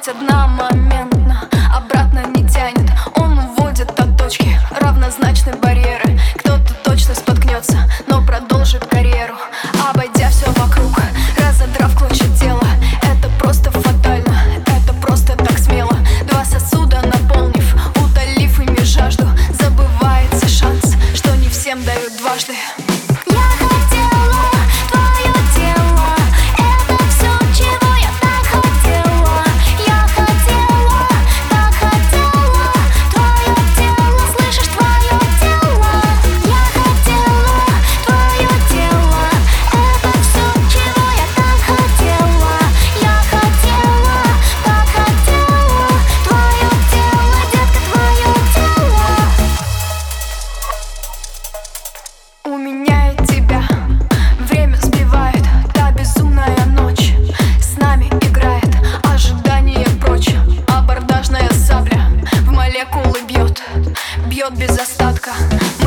хоть одномоментно, обратно не тянет. Он уводит от точки, равнозначны барьеры. Кто-то точно споткнется, но продолжит карьеру, обойдя все вокруг, разодрав клочья тела. Это просто фатально, это просто так смело. Два сосуда наполнив, утолив ими жажду, забывается шанс, что не всем дают дважды. У меня и тебя время сбивает, та безумная ночь с нами играет. Ожидание прочь, абордажная сабля в молекулы бьет, бьет без остатка.